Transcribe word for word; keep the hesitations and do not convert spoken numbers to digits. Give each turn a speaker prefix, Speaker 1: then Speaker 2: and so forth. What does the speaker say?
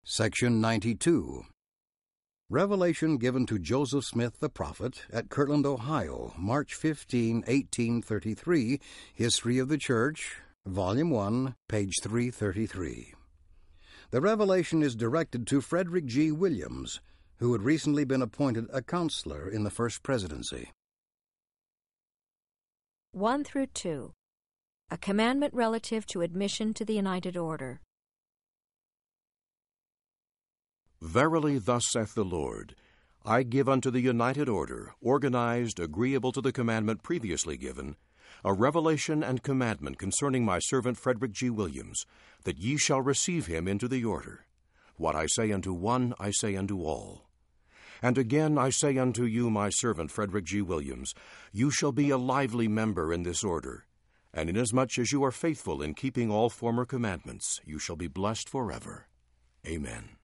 Speaker 1: Section ninety-two. Revelation given to Joseph Smith the prophet at Kirtland, Ohio, March fifteenth, eighteen thirty-three, History of the Church, Volume one, page three thirty-three. The revelation is directed to Frederick G. Williams, who had recently been appointed a counselor in the First Presidency.
Speaker 2: one through two. A commandment relative to admission to the United Order.
Speaker 3: Verily thus saith the Lord, I give unto the United Order, organized, agreeable to the commandment previously given, a revelation and commandment concerning my servant Frederick G. Williams, that ye shall receive him into the order. What I say unto one, I say unto all. And again I say unto you, my servant Frederick G. Williams, you shall be a lively member in this order, and inasmuch as you are faithful in keeping all former commandments, you shall be blessed forever. Amen.